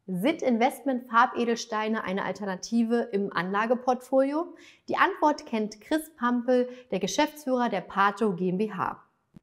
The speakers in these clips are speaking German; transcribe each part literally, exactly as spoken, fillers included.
Sind Investment-Farbedelsteine eine Alternative im Anlageportfolio? Die Antwort kennt Chris Pampel, der Geschäftsführer der Pato GmbH.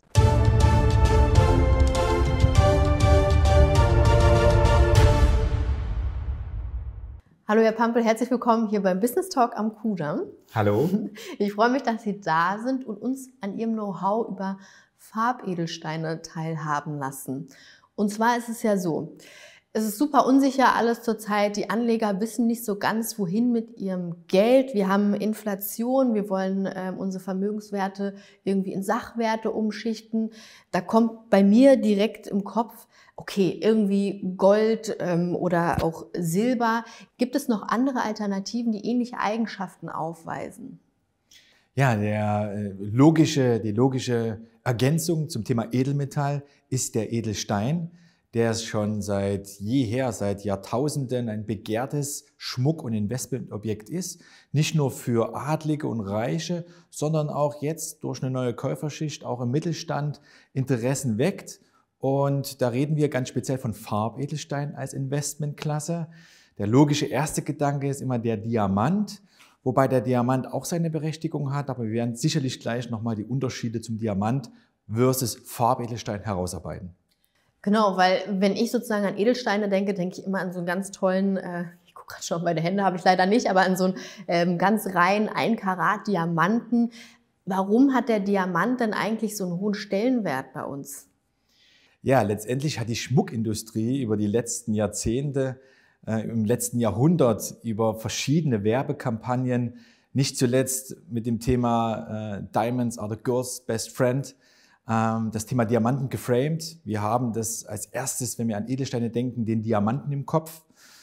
Hallo Herr Pampel, herzlich willkommen hier beim Business Talk am Kudamm. Hallo. Ich freue mich, dass Sie da sind und uns an Ihrem Know-how über Farbedelsteine teilhaben lassen. Und zwar ist es ja so, es ist super unsicher alles zurzeit. Die Anleger wissen nicht so ganz, wohin mit ihrem Geld. Wir haben Inflation, wir wollen äh, unsere Vermögenswerte irgendwie in Sachwerte umschichten. Da kommt bei mir direkt im Kopf, okay, irgendwie Gold ähm, oder auch Silber. Gibt es noch andere Alternativen, die ähnliche Eigenschaften aufweisen? Ja, der, äh, logische, die logische Ergänzung zum Thema Edelmetall ist der Edelstein, der schon seit jeher, seit Jahrtausenden ein begehrtes Schmuck- und Investmentobjekt ist. Nicht nur für Adlige und Reiche, sondern auch jetzt durch eine neue Käuferschicht, auch im Mittelstand, Interessen weckt. Und da reden wir ganz speziell von Farbedelstein als Investmentklasse. Der logische erste Gedanke ist immer der Diamant, wobei der Diamant auch seine Berechtigung hat, aber wir werden sicherlich gleich nochmal die Unterschiede zum Diamant versus Farbedelstein herausarbeiten. Genau, weil wenn ich sozusagen an Edelsteine denke, denke ich immer an so einen ganz tollen, äh, ich gucke gerade schon, meine Hände habe ich leider nicht, aber an so einen ähm, ganz reinen ein Karat Diamanten. Warum hat der Diamant denn eigentlich so einen hohen Stellenwert bei uns? Ja, letztendlich hat die Schmuckindustrie über die letzten Jahrzehnte, äh, im letzten Jahrhundert über verschiedene Werbekampagnen, nicht zuletzt mit dem Thema äh, Diamonds are the girl's best friend, das Thema Diamanten geframed. Wir haben das als erstes, wenn wir an Edelsteine denken, den Diamanten im Kopf.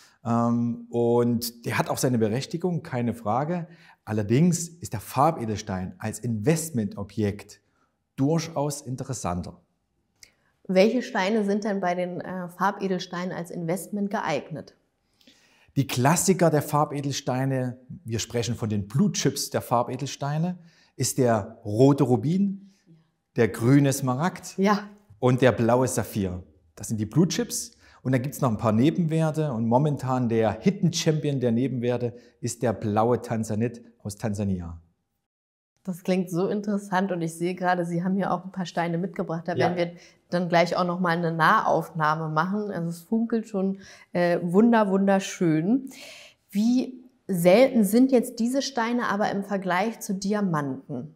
Und der hat auch seine Berechtigung, keine Frage. Allerdings ist der Farbedelstein als Investmentobjekt durchaus interessanter. Welche Steine sind denn bei den Farbedelsteinen als Investment geeignet? Die Klassiker der Farbedelsteine, wir sprechen von den Blue Chips der Farbedelsteine, ist der rote Rubin, der grüne Smaragd ja. und der blaue Saphir. Das sind die Blue Chips. Und dann gibt es noch ein paar Nebenwerte. Und momentan der Hidden Champion der Nebenwerte ist der blaue Tanzanit aus Tansania. Das klingt so interessant und ich sehe gerade, Sie haben hier auch ein paar Steine mitgebracht. Da ja. werden wir dann gleich auch noch mal eine Nahaufnahme machen. Also es funkelt schon äh, wunder, wunderschön. Wie selten sind jetzt diese Steine aber im Vergleich zu Diamanten?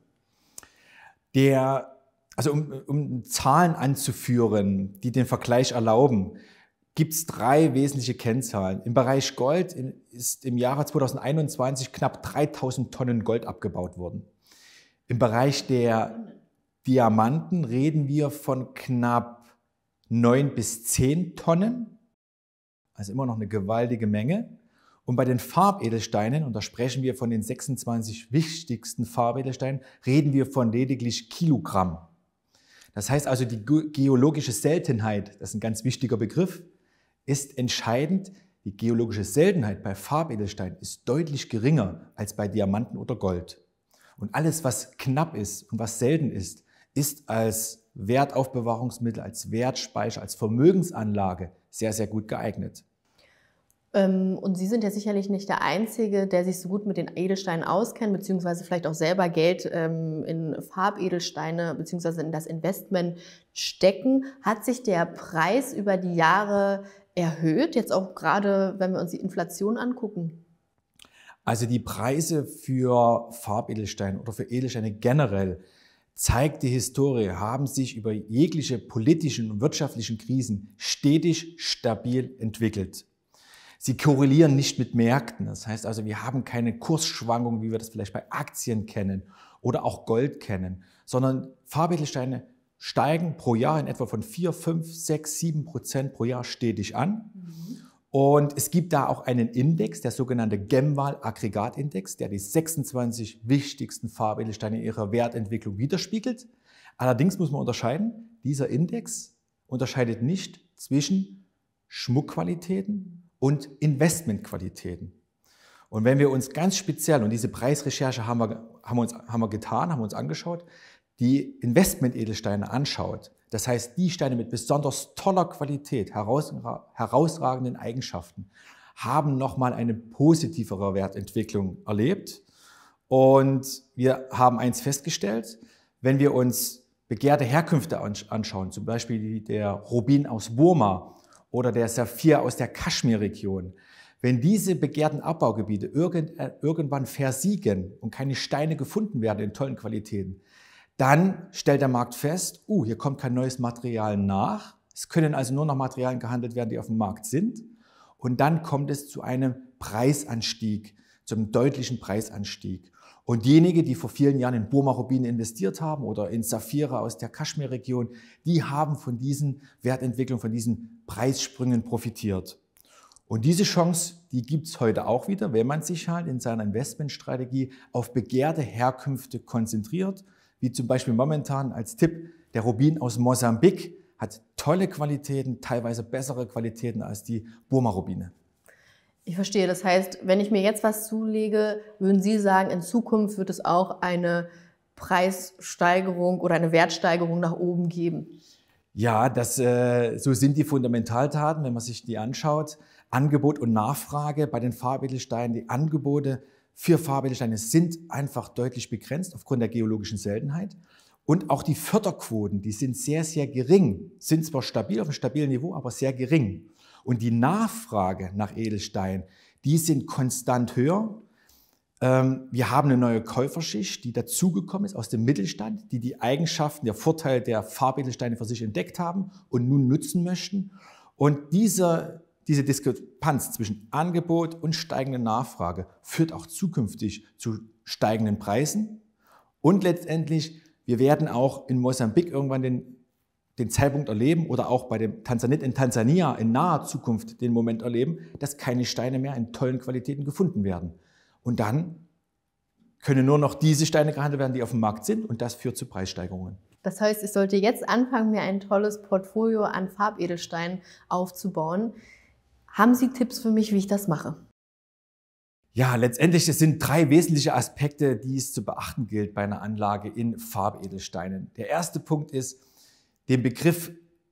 Der Also um, um Zahlen anzuführen, die den Vergleich erlauben, gibt es drei wesentliche Kennzahlen. Im Bereich Gold ist im Jahre zweitausendeinundzwanzig knapp dreitausend Tonnen Gold abgebaut worden. Im Bereich der Diamanten reden wir von knapp neun bis zehn Tonnen, also immer noch eine gewaltige Menge. Und bei den Farbedelsteinen, und da sprechen wir von den sechsundzwanzig wichtigsten Farbedelsteinen, reden wir von lediglich Kilogramm. Das heißt also, die geologische Seltenheit, das ist ein ganz wichtiger Begriff, ist entscheidend. Die geologische Seltenheit bei Farbedelstein ist deutlich geringer als bei Diamanten oder Gold. Und alles, was knapp ist und was selten ist, ist als Wertaufbewahrungsmittel, als Wertspeicher, als Vermögensanlage sehr, sehr gut geeignet. Und Sie sind ja sicherlich nicht der Einzige, der sich so gut mit den Edelsteinen auskennt, beziehungsweise vielleicht auch selber Geld in Farbedelsteine beziehungsweise in das Investment stecken. Hat sich der Preis über die Jahre erhöht, jetzt auch gerade, wenn wir uns die Inflation angucken? Also die Preise für Farbedelsteine oder für Edelsteine generell, zeigt die Historie, haben sich über jegliche politischen und wirtschaftlichen Krisen stetig stabil entwickelt. Sie korrelieren nicht mit Märkten. Das heißt also, wir haben keine Kursschwankungen, wie wir das vielleicht bei Aktien kennen oder auch Gold kennen, sondern Farbedelsteine steigen pro Jahr in etwa von vier, fünf, sechs, sieben Prozent pro Jahr stetig an. Mhm. Und es gibt da auch einen Index, der sogenannte Gemwal-Aggregatindex, der die sechsundzwanzig wichtigsten Farbedelsteine in ihrer Wertentwicklung widerspiegelt. Allerdings muss man unterscheiden, dieser Index unterscheidet nicht zwischen Schmuckqualitäten und Investmentqualitäten. Und wenn wir uns ganz speziell, und diese Preisrecherche haben wir, haben wir, uns, haben wir getan, haben wir uns angeschaut, die Investment-Edelsteine anschaut, Das heißt, die Steine mit besonders toller Qualität, herausra herausragenden Eigenschaften, haben nochmal eine positivere Wertentwicklung erlebt. Und wir haben eins festgestellt, wenn wir uns begehrte Herkünfte anschauen, zum Beispiel der Rubin aus Burma oder der Saphir aus der Kaschmir-Region, wenn diese begehrten Abbaugebiete irgend, äh, irgendwann versiegen und keine Steine gefunden werden in tollen Qualitäten, dann stellt der Markt fest, uh, hier kommt kein neues Material nach. Es können also nur noch Materialien gehandelt werden, die auf dem Markt sind. Und dann kommt es zu einem Preisanstieg, zu einem deutlichen Preisanstieg. Und diejenigen, die vor vielen Jahren in Burma-Rubine investiert haben oder in Saphire aus der Kaschmir-Region, die haben von diesen Wertentwicklungen, von diesen Preissprüngen profitiert. Und diese Chance, die gibt es heute auch wieder, wenn man sich halt in seiner Investmentstrategie auf begehrte Herkünfte konzentriert, wie zum Beispiel momentan als Tipp der Rubin aus Mosambik, hat tolle Qualitäten, teilweise bessere Qualitäten als die Burma-Rubine. Ich verstehe. Das heißt, wenn ich mir jetzt was zulege, würden Sie sagen, in Zukunft wird es auch eine Preissteigerung oder eine Wertsteigerung nach oben geben? Ja, das, äh, so sind die Fundamentaldaten, wenn man sich die anschaut. Angebot und Nachfrage bei den Farbedelsteinen. Die Angebote für Farbedelsteine sind einfach deutlich begrenzt aufgrund der geologischen Seltenheit. Und auch die Förderquoten, die sind sehr, sehr gering. Sind zwar stabil, auf einem stabilen Niveau, aber sehr gering. Und die Nachfrage nach Edelstein, die sind konstant höher. Wir haben eine neue Käuferschicht, die dazugekommen ist aus dem Mittelstand, die die Eigenschaften, der Vorteil der Farbedelsteine für sich entdeckt haben und nun nutzen möchten. Und diese, diese Diskrepanz zwischen Angebot und steigender Nachfrage führt auch zukünftig zu steigenden Preisen. Und letztendlich, wir werden auch in Mosambik irgendwann den den Zeitpunkt erleben oder auch bei dem Tanzanit in Tansania in naher Zukunft den Moment erleben, dass keine Steine mehr in tollen Qualitäten gefunden werden. Und dann können nur noch diese Steine gehandelt werden, die auf dem Markt sind, und das führt zu Preissteigerungen. Das heißt, ich sollte jetzt anfangen, mir ein tolles Portfolio an Farbedelsteinen aufzubauen. Haben Sie Tipps für mich, wie ich das mache? Ja, letztendlich es sind drei wesentliche Aspekte, die es zu beachten gilt bei einer Anlage in Farbedelsteinen. Der erste Punkt ist, den Begriff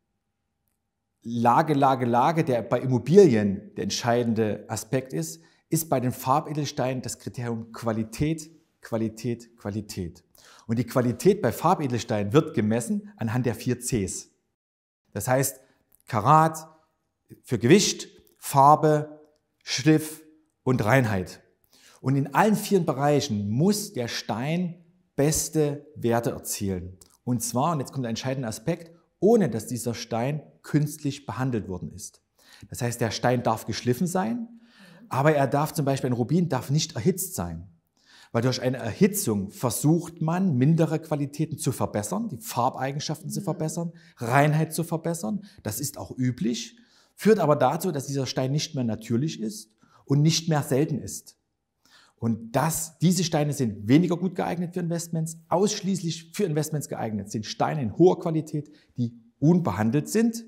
Lage, Lage, Lage, der bei Immobilien der entscheidende Aspekt ist, ist bei den Farbedelsteinen das Kriterium Qualität, Qualität, Qualität. Und die Qualität bei Farbedelsteinen wird gemessen anhand der vier Cs. Das heißt Karat für Gewicht, Farbe, Schliff und Reinheit. Und in allen vier Bereichen muss der Stein beste Werte erzielen. Und zwar, und jetzt kommt der entscheidende Aspekt, ohne dass dieser Stein künstlich behandelt worden ist. Das heißt, der Stein darf geschliffen sein, aber er darf zum Beispiel, ein Rubin darf nicht erhitzt sein. Weil durch eine Erhitzung versucht man, mindere Qualitäten zu verbessern, die Farbeigenschaften zu verbessern, Reinheit zu verbessern. Das ist auch üblich, führt aber dazu, dass dieser Stein nicht mehr natürlich ist und nicht mehr selten ist. Und das, diese Steine sind weniger gut geeignet für Investments. Ausschließlich für Investments geeignet sind Steine in hoher Qualität, die unbehandelt sind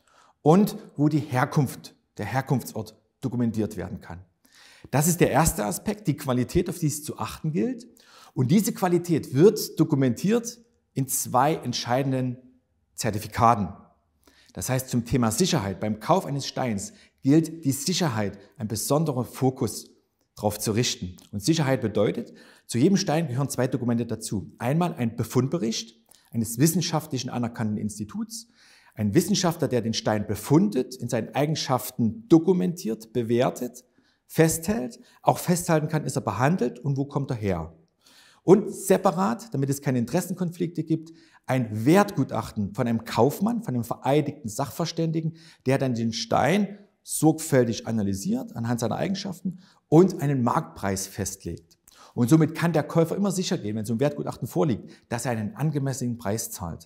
und wo die Herkunft, der Herkunftsort dokumentiert werden kann. Das ist der erste Aspekt, die Qualität, auf die es zu achten gilt. Und diese Qualität wird dokumentiert in zwei entscheidenden Zertifikaten. Das heißt, zum Thema Sicherheit, beim Kauf eines Steins gilt die Sicherheit, ein besonderer Fokus darauf zu richten. Und Sicherheit bedeutet, zu jedem Stein gehören zwei Dokumente dazu. Einmal ein Befundbericht eines wissenschaftlichen anerkannten Instituts, ein Wissenschaftler, der den Stein befundet, in seinen Eigenschaften dokumentiert, bewertet, festhält, auch festhalten kann, ist er behandelt und wo kommt er her. Und separat, damit es keine Interessenkonflikte gibt, ein Wertgutachten von einem Kaufmann, von einem vereidigten Sachverständigen, der dann den Stein sorgfältig analysiert anhand seiner Eigenschaften und einen Marktpreis festlegt. Und somit kann der Käufer immer sicher gehen, wenn so ein Wertgutachten vorliegt, dass er einen angemessenen Preis zahlt.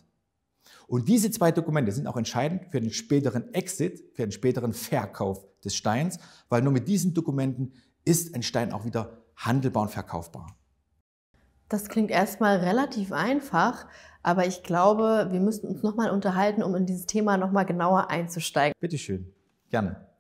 Und diese zwei Dokumente sind auch entscheidend für den späteren Exit, für den späteren Verkauf des Steins, weil nur mit diesen Dokumenten ist ein Stein auch wieder handelbar und verkaufbar. Das klingt erstmal relativ einfach, aber ich glaube, wir müssten uns nochmal unterhalten, um in dieses Thema nochmal genauer einzusteigen. Bitte schön, gerne.